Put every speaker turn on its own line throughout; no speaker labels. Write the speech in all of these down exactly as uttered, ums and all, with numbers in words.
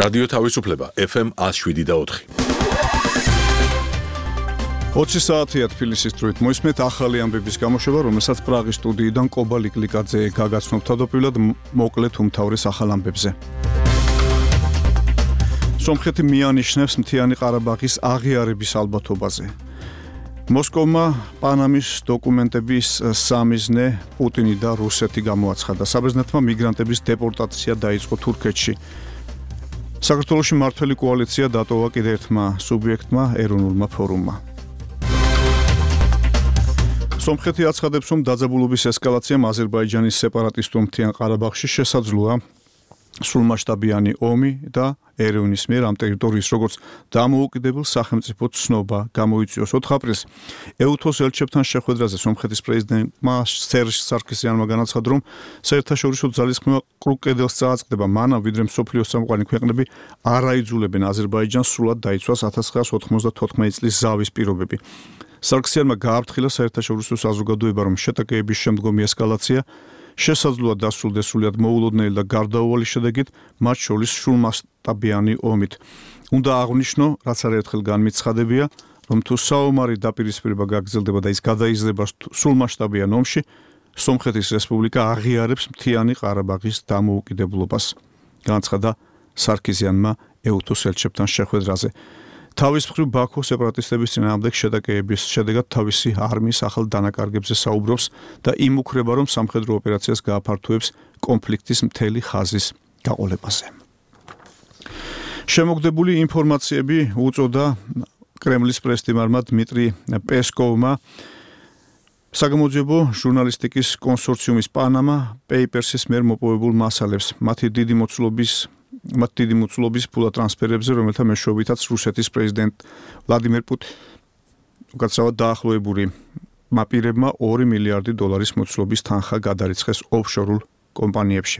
რადიო თავისუფლება ეფ ემ one oh seven და four.
ოცი საათია თბილისის დროით მოისმენთ ახალი ამბების გამოშვება, რომელსაც პრაღის სტუდიიდან კობა ლიკლიკაძე გაგაცნობ თავდაპირველად მოკლედ უმთავრეს ახალ ამბებზე. სომხეთი მიანიშნებს მთიანი ყარაბაღის აღიარების ალბათობაზე. მოსკოვმა პანამის დოკუმენტების სამიზნე პუტინი და რუსეთი გამოაცხადა. საბერძნეთმა მიგრანტების დეპორტაცია დაიწყო თურქეთში. საქართველოში მმართველი კოალიცია დატოვა კიდევ ერთმა სუბიექტმა ეროვნულმა ფორუმმა. სომხეთი აცხადებს, რომ დაძაბულობის ესკალაციამ აზერბაიჯანის სეპარატისტულ მთიან ყარაბაღში შესაძლოა სრულმასშტაბიანი ომი და ერევნის მიერ ამ ტერიტორიის როგორც დამოუკიდებელ სახელმწიფოდ ცნობა გამოიწვიოს. ოთხ აპრილს ეუთოს ელჩებთან შეხვედრაზე სომხეთის პრეზიდენტმა სერჟ სარქისიანმა განაცხადა, რომ საერთაშორისო ძალისხმევა კრუგ კედელს წააწყდება მანამ, ვიდრე მსოფლიოს წამყვანი ქვეყნები არ აიძულებენ აზერბაიჯანს სრულად დაიცვას ათას ცხრაასი ოთხმოცდათოთხმეტი წლის ზავის პირობები. სარქისიანმა გააფრთხილა საერთაშორისო საზოგადოება, რომ შეტაკეების შემდგომი ესკალაცია შესაძლოა დასრულდეს სრულიად მოულოდნელი და გარდაუვალი შედეგით, მათ შორის სრულმასშტაბიანი ომით. უნდა აღვნიშნო, რაც არაერთხელ განმეცხადებია, რომ თუ საომარი დაპირისპირება გაგრძელდება და ის გადაიზრდება სრულმასშტაბიან ომში, სომხეთის რესპუბლიკა აღიარებს მთიანი ყარაბაღის დამოუკიდებლობას, განაცხადა სარქისიანმა ეუთოს ელჩებთან შეხვედრაზე. თავის მხრივ ბაქო სეპარატისტების წინააღმდეგ შეტაკეების შედეგად თავისი არმიის ახალ დანაკარგებზე საუბრობს და იმუქრება, რომ სამხედრო ოპერაციას გააფართოებს კონფლიქტის მთელი ხაზის გაყოლებაზე. შემოგდებული ინფორმაციები უწოდა კრემლის პრესდიმარმა დმიტრი პესკოვმა საგამოძიებო ჟურნალისტიკის კონსორციუმის პანამა პეიპერსის მიერ მოპოვებულ მასალებს, მათი დიდი მოცულობის მათ დიდი მოცულობის ფულა ტრანსფერებზე, რომელთა მეშვეობითაც რუსეთის პრეზიდენტ ვლადიმერ პუტინი უკაცრავად დაახლოებული მაპირებმა ორი მილიარდი დოლარის მოცულობის თანხა გადარიცხეს ოფშორულ კომპანიებში.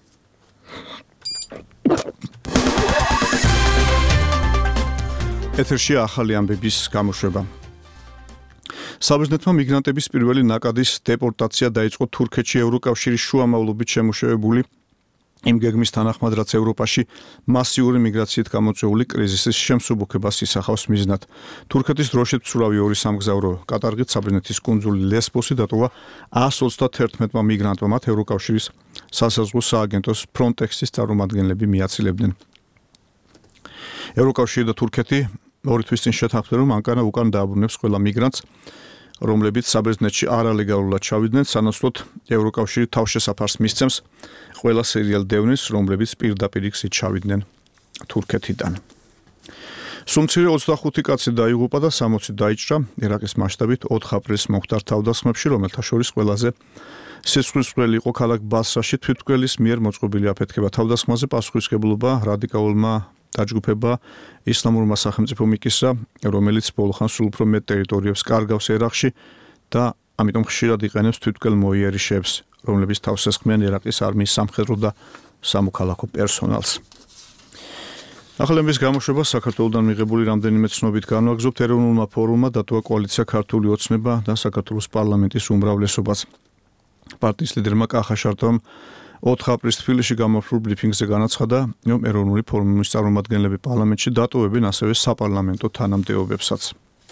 ეთერში ახალი ამბების გამოშვება. საბერძნეთმა მიგრანტების პირველი ნაკადის დეპორტაცია დაიწყო თურქეთში ევროკავშირის შუამავლობით შემოშევებული იმ გეგმის თანახმად, რაც ევროპაში მასიური მიგრაციით გამოწვეული კრიზისის შემსუბუქებას ისახავს მიზნად. თურქეთის დროშით მცურავი ორი სამგზავრო კატარღით საბერძნეთის კუნძული ლესბოსი დატოვა one thirty-one მიგრანტმა, მათ ევროკავშირის სასაზღვრო სააგენტოს ფრონტექსის წარმომადგენლები მიაცილებდნენ. ევროკავშირი და თურქეთი ორი თვის წინ შეთანხმდნენ, რომ ანკარა უკან დააბრუნებს ყველა მიგრანტს, რომლებიც საბერძნეთში არალეგალურად ჩავიდნენ, სანაცვლოდ ევროკავშირი თავშესაფარს მისცემს ყველა სერიალ დევნილს, რომლებიც პირდაპირ გზით ჩავიდნენ თურქეთიდან. სუმცირე ოცდახუთი კაცი დაიღუპა და სამოცი დაიჭრა ერაყის მასშტაბით ოთხ აპრილს მომხდარ თავდასხმებში, რომელთა შორის ყველაზე სისხლისმღვრელი იყო ქალაქ ბასრაში თვითმკვლელის მიერ მოწყობილი აფეთქება. თავდასხმაზე პასუხისმგებლობა რადიკალურმა დაჯგუფება ისლამურმა სახელმწიფომ იკისრა, რომელიც ბოლო ხანს სულ უფრო მეტ ტერიტორიებს კარგავს ერაყში და ამიტომ ხშირად იყენებს თვითმკვლელ მოიერიშეებს, რომლებიც თავს ესხმიან ერაყის არმიის სამხედრო და სამოქალაქო პერსონალს. ახალების გამოშვება საქართველოსთან მიღებული რამდენიმე ცნობით განვაგრძობთ. ეროვნულმა ფორუმმა დატოვა კოალიცია ქართული ოცნება და საქართველოს პარლამენტის უმრავლესობას. პარტიის ლიდერმა კახა შარტოვამ ოთხ აპრილს თბილისში გამართულ ბრიფინგზე განაცხადა, რომ ეროვნული ფორუმის წარმომადგენლები პარლამენტში დატოვებენ ასევე საპარლამენტო თანამდებობებსაც.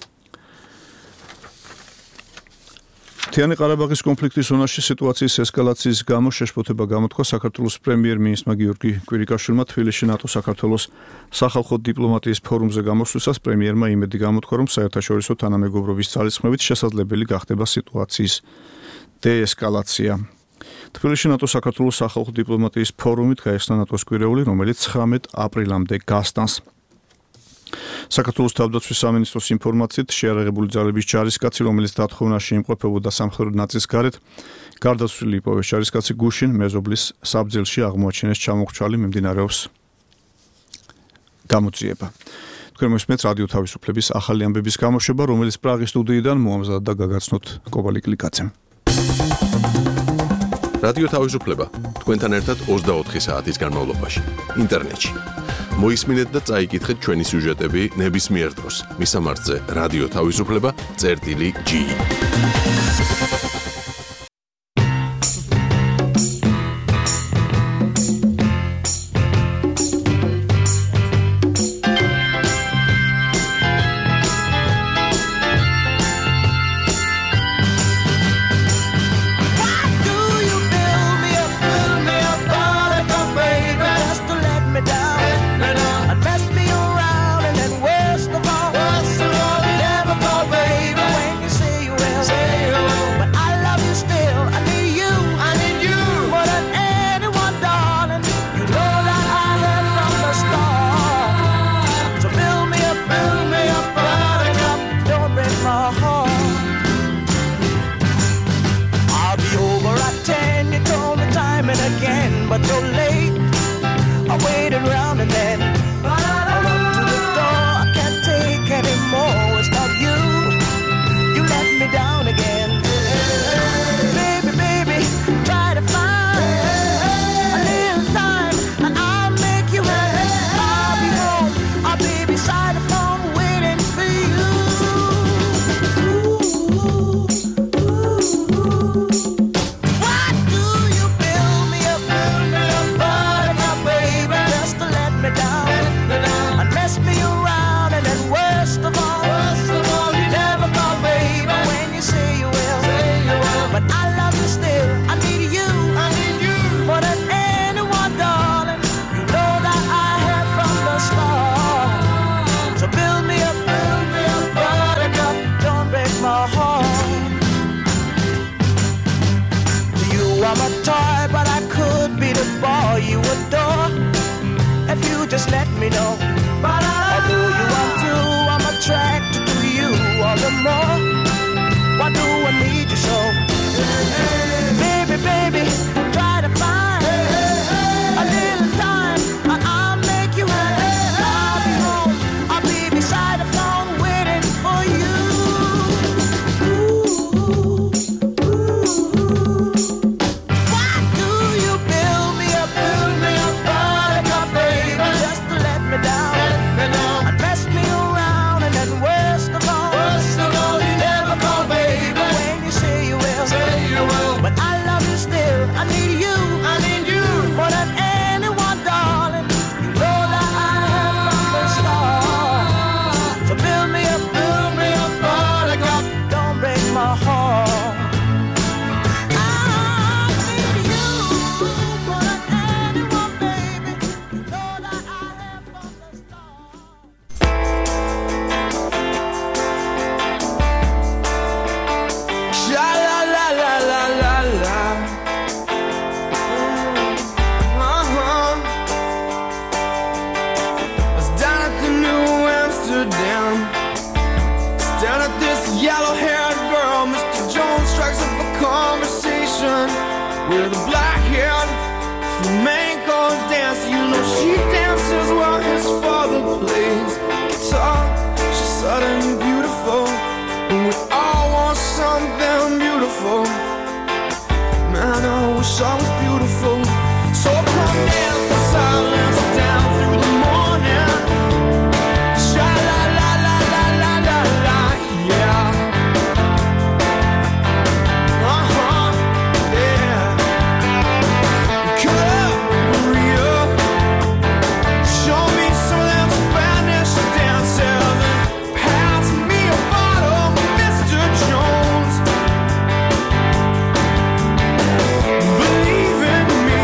მთიანი ყარაბაღის კონფლიქტის ზონაში სიტუაციის ესკალაციის გამო შეშფოთება გამოთქვა საქართველოს პრემიერ-მინისტრმა გიორგი კვირიკაშვილმა თბილისში ნატო-საქართველოს სახალხო დიპლომატიის ფორუმზე გამოსვლისას პრემიერმა იმედი გამოთქვა, რომ საერთაშორისო თანამეგობრობის ძალისხმევით შესაძლებელი გახდება სიტუაციის დეესკალაცია. თბილისში ნატო-საქართველოს სახალხო დიპლომატიის ფორუმით გაიხსნა ნატოს კვირეული, რომელიც ცხრამეტ აპრილამდე გასტანს. საქართველოს თავდაცვის სამინისტროს ინფორმაციით შეიარაღებული ძალების ჯარისკაცი, რომელიც დათხოვნაში იმყოფებოდა სამხედრო ნაწის გარეთ, გარდაცვლილი იპოვეს. ჯარისკაცი გუშინ მეზობლის საბძილში აღმოაჩინეს ჩამოხრჩალი, მიმდინარეობს გამოძიება. თქვენ მოსმენთ რადიო თავისუფლების ახალი ამბების გამოშვება, რომელიც პრაღის სტუდიიდან მოამზადა და გაგაცნოთ კობა ლიკლიკაძემ.
რადიო თავისუფლება თქვენთან ერთად ოცდაოთხი საათის განმავლობაში ინტერნეტში. მოისმინეთ და წაიკითხეთ ჩვენი სიუჟეტები ნებისმიერ დროს. მისამართზე რადიო თავისუფლება წერტილი ჯი.
again, but so late. I waited round and then I run to the door. I can't take anymore without you. You let me down again. Baby, baby, try to find a little time and I'll make you happy. I'll be home, I'll be beside the phone waiting for you. Why do you build me up, build me up, buttercup, baby, just to let me down and mess me around, and then worst of all, worst of all, you never call, baby, when you say you will, say you will. But I love you still. I need you, I need you more than anyone, darling. You know that I have from the start. So build me up, build me up, buttercup, don't break my heart. You are my toy, but I could be the boy you adore if you just let me know. Although you are true, I'm attracted to you all the more. Why do I need you so? Baby, baby, try to find a little time and I'll make you happy. I'll be home, I'll be beside the phone waiting for you. Why do you build me up, build me up, buttercup, baby, just to let me down and mess me around, and then worst of all, worst of all, you never call, baby, when you say you will, say you will. But I love you still. I need you, I need you more than anyone, darling. You know that I have from the start. So build me up, build me up, buttercup, don't break my heart. I need you more than anyone, baby. You know that I have from the start.
Sha la la la la la la. Uh-huh. I was down at the New Amsterdam, staring at this yellow-haired girl. Mister Jones strikes up a conversation with a black-haired flamenco dance. You know she dances while his father plays guitar. She's suddenly beautiful, and we all want something beautiful. Man, I wish I was beautiful. So come dance the silence down through the morning. Sha la la la la la la la, yeah. Uh-huh, yeah. Come on, Maria, show me some of them Spanish dances and pass me a bottle, Mister Jones. Believe in me,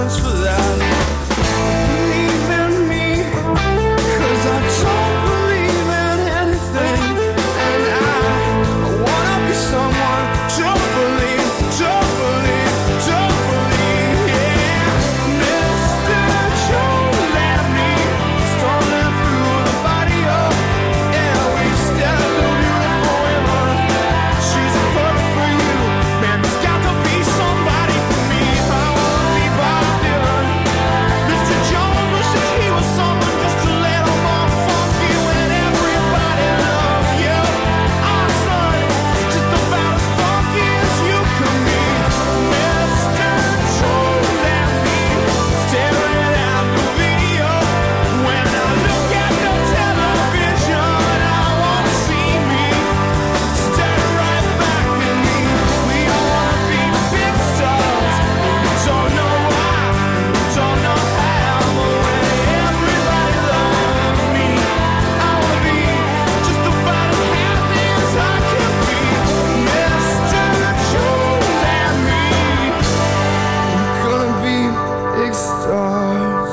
chance for that. Believe in me, 'cause I don't believe in anything. And I, I wanna be someone to believe, to believe, to believe, yeah. Mister Joe let me stumbling through the body of, yeah, we still a beautiful woman. She's perfect for you, man, there's got to be somebody for me. I wanna be Bob Dylan. Mister Jones wishes he was someone just a little more funky when everybody loves you. Our son is just about as funky as you can be. Mister Jones and me staring at the video. When I look at the television, I wanna see me stare right back at me. We all wanna be big stars. We don't know why, we don't know how, but when everybody loves me, I wanna be just about as happy as I can be. Mister Jones and me, we're gonna be big stars.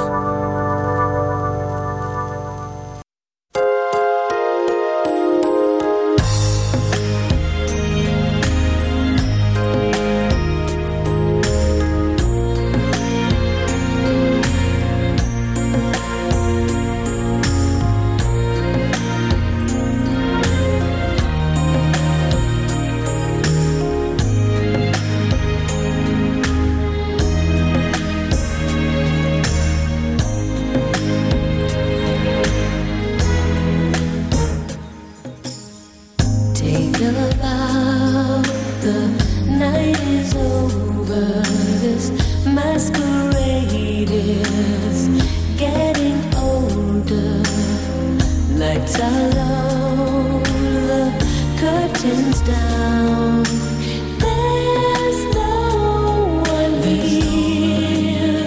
Take a bow, the night is over. This masquerade is getting older. Lights are low, the curtains down. There's no one here.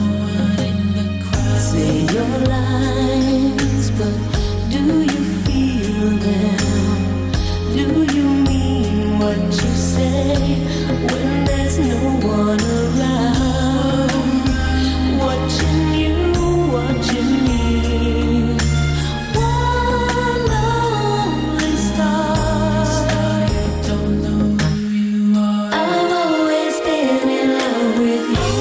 Say your lines, but do you feel them? Do you mean what you say when there's no one around? Watching you, watching me. One lonely star. I've always been in love with you.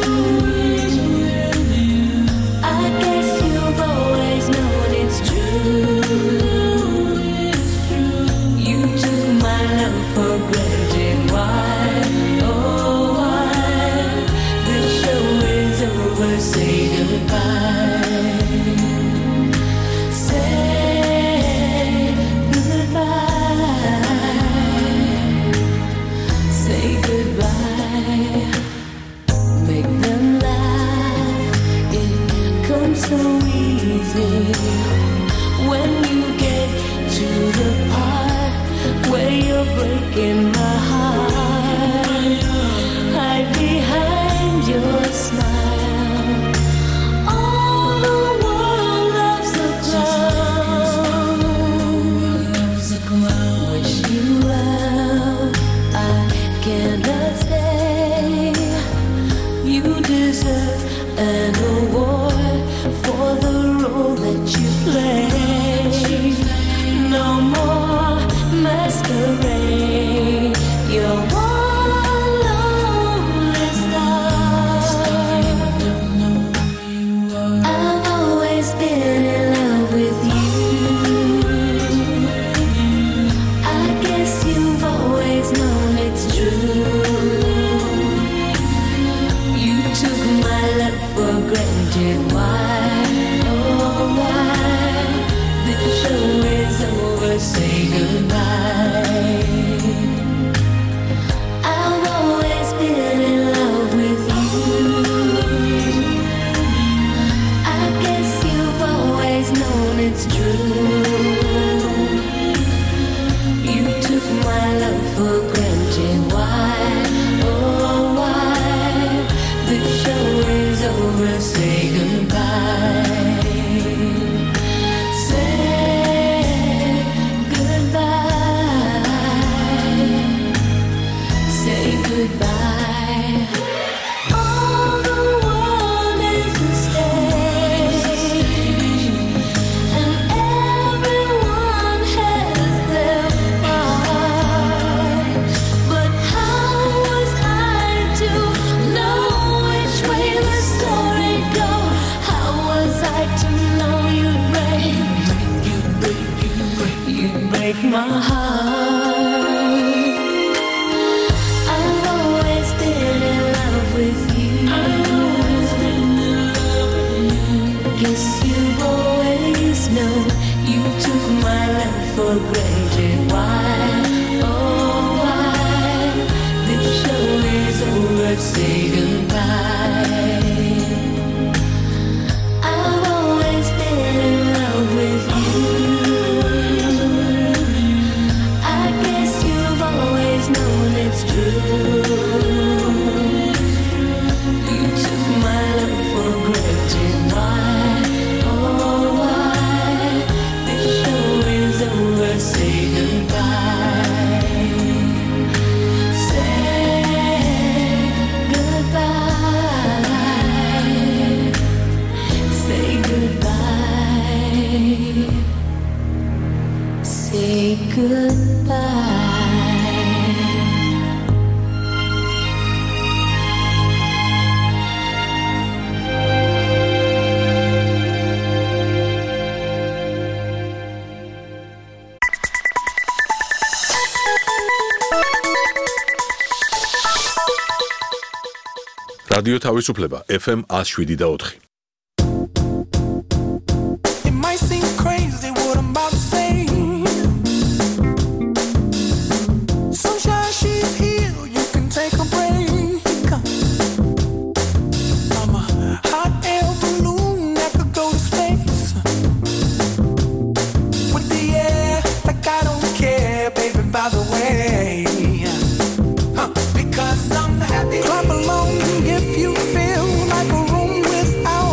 I guess you've always known it's true. You took my love for granted. Why? Oh, why? The show is over. Say goodbye. Say goodbye. Say goodbye. Make them laugh. It comes so easy when you get to the part where you're breaking my heart. Hide behind your smile. All the world loves a clown. Wish you well. I cannot stay. You deserve an award for the role that you play. No more masquerade. You're one lonely star. I've always been in love with you. I guess you've always known it's true. You took my love for granted. Why? Oh, why? The show is over. Say goodbye. I've always been in love with you. I guess you've always known it's true. You took my love for granted. Why? Oh, why? The show is over. Say goodbye. Say goodbye. Say goodbye. All the world my heart. I've always been in love with you. Guess you've always known you took my love for granted. Why, oh why, this show is over, say goodbye. I've always been in love with you. I guess you've always known it's true. You took my love for granted. Why, oh why, this show is over, say goodbye. Say goodbye. Say goodbye. Say goodbye.
რადიო თავისუფლება ეფ ემ one oh seven და four.
It might seem crazy what I'm about to say. Sunshine, she's here, you can take a break. I'm a hot air balloon that could go to space. With the air, like I don't care, baby, by the way. Huh, because I'm happy. Clap along if you feel like a room without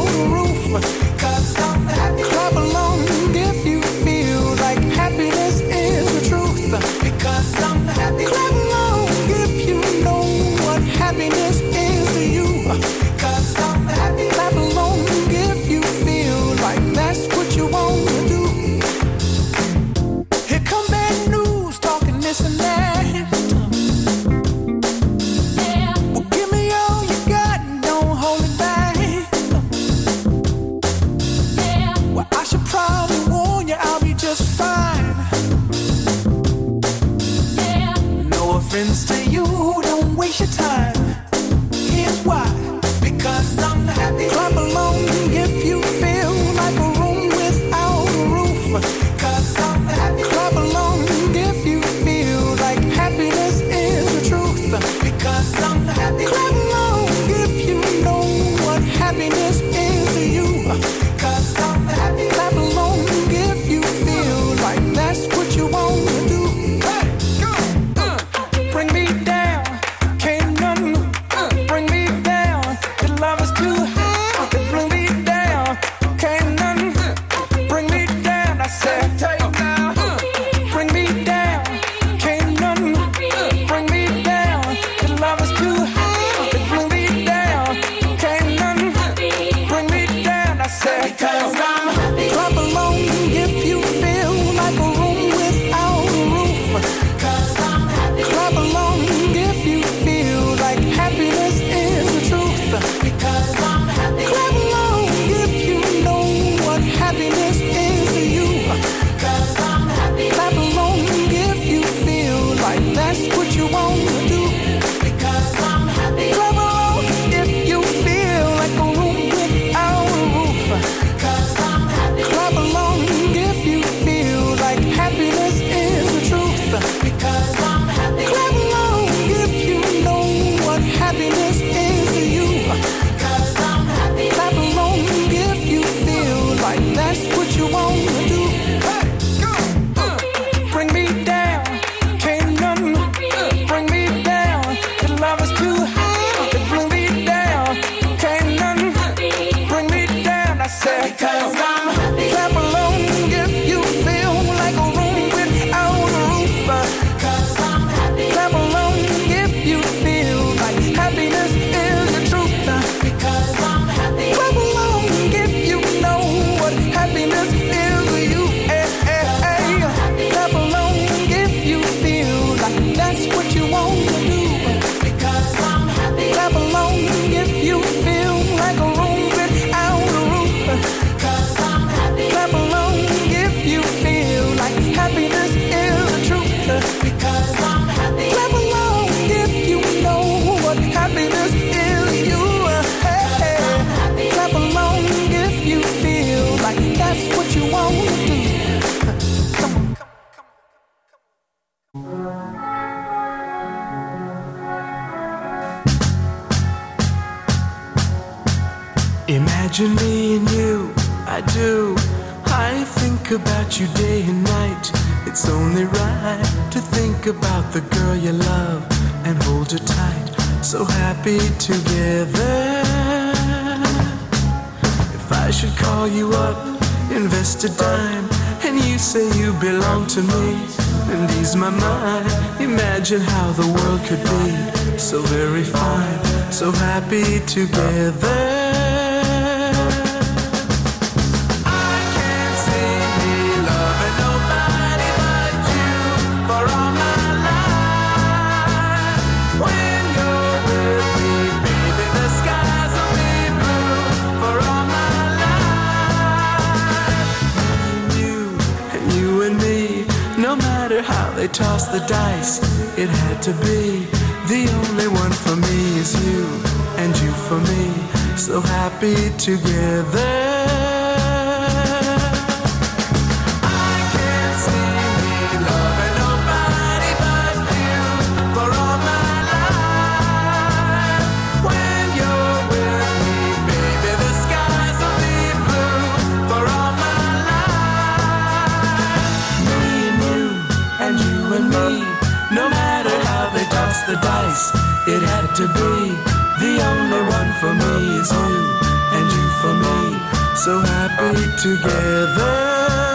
Imagine me and you, I do. I think about you day and night. It's only right to think about the girl you love and hold her tight. So happy together. If I should call you up, invest a dime, and you say you belong to me, and ease my mind. Imagine how the world could be so very fine, so happy together. They tossed the dice, it had to be. The only one for me is you, and you for me, so happy together. I can't see me loving nobody but you for all my life. When you're with me, baby, the skies will be blue for all my life. Me and you, and you and me, no matter how they toss the dice, it had to be. The only one for me is you, and you for me, so happy together.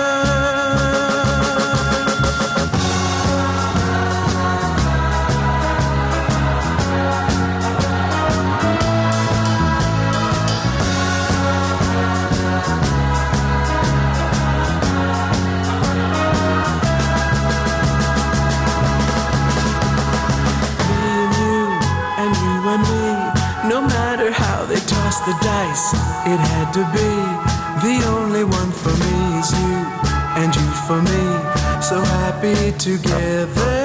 The dice, it had to be. The only one for me is you, and you for me, so happy together,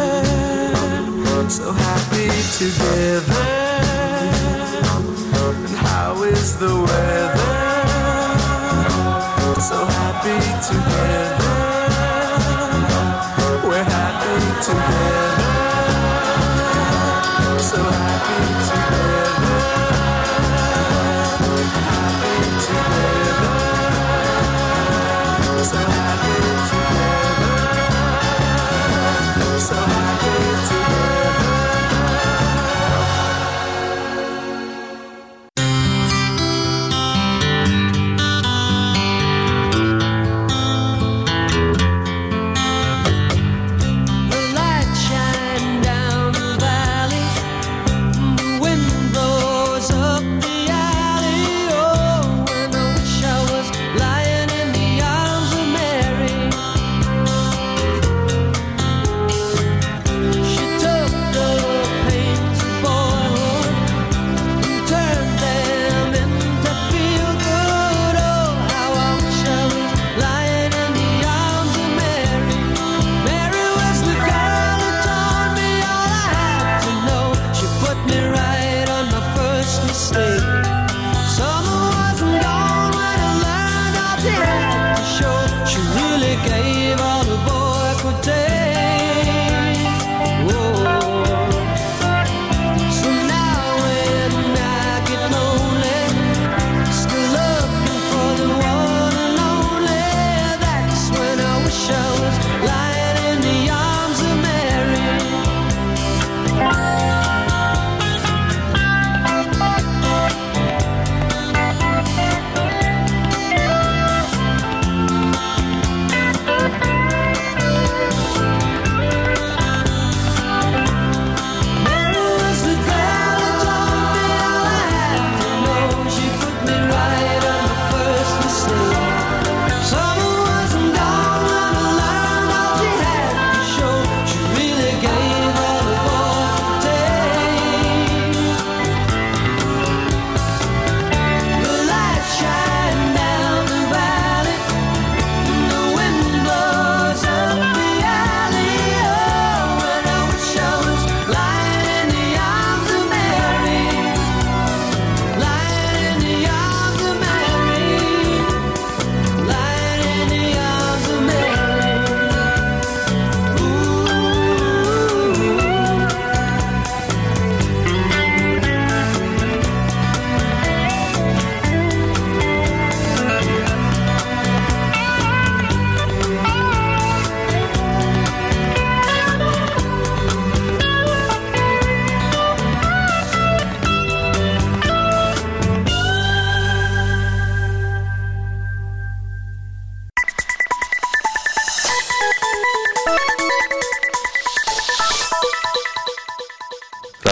so happy together. And how is the weather? So happy together, we're happy together, so happy together.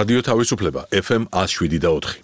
რადიო თავისუფლება F M one oh seven და four.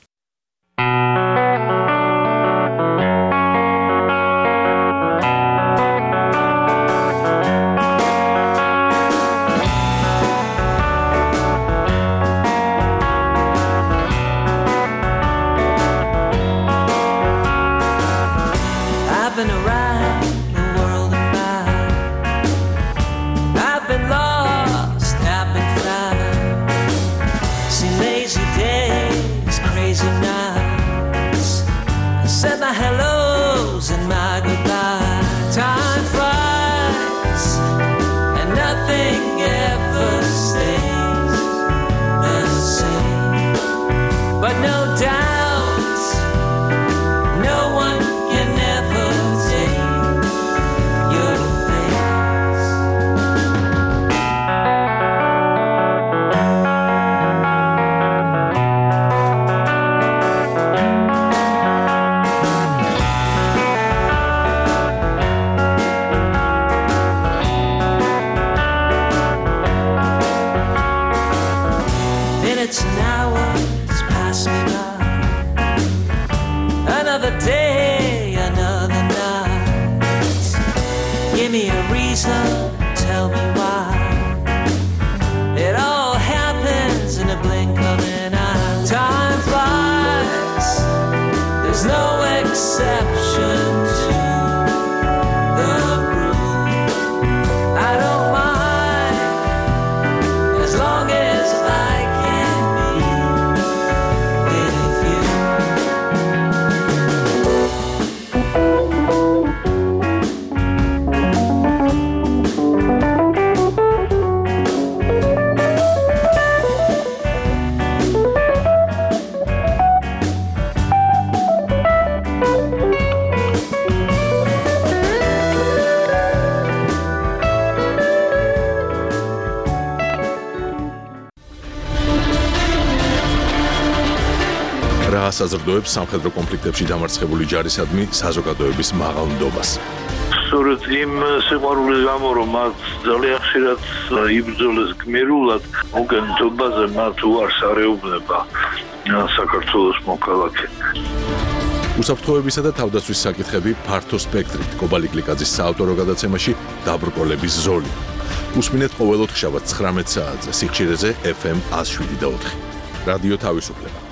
I've been around the world and back. I've been lost, I've been found. Seen lazy days, crazy nights. I said my hellos and my goodbyes. Time flies, and nothing ever stays the same. But no doubt, no one can ever take your place. Minutes and hours pass me by. Another day, another night. Give me a reason, tell me why. It all happens in a blink of an eye. Time flies, there's no exception to the rule. I don't mind as long as I can be with you.
რა საზრდოებს სამხედრო კონფლიქტებში დამარცხებული ჯარისადმი საზოგადოების მაღალ ნდობას.
სწორედ იმ სიყვარულის გამო, რომ მათ ძალიან ხშირად იბრძოლეს გმირულად, მოგენთობაზე მათ უარს არეუბნება საქართველოს მოქალაქე.
უსაფრთხოებისა და თავდაცვის საკითხები ფართო სპექტრით კობალი გლიკაძის საავტორო გადაცემაში დაბრკოლების ზოლი. უსმინეთ ყოველ ოთხშაბათს ცხრამეტ საათზე სიხშირეზე F M one oh seven და four. რადიო თავისუფლება.